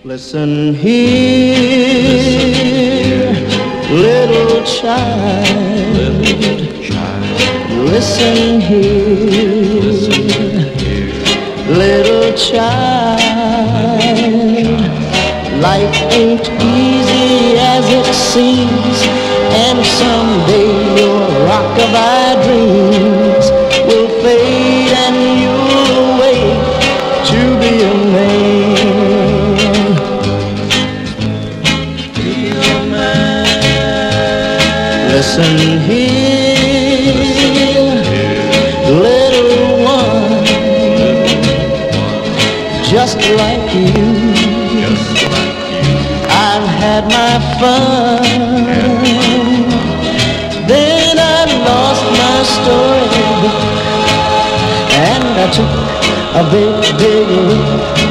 Listen here, little child. Listen here, little child. Life ain't easy as it seems, and someday your rockabye dreams will fade and you'll wait to be a man. Listen here, little one, just like you, I've had my fun. Then I lost my storybook, and I took a big, big look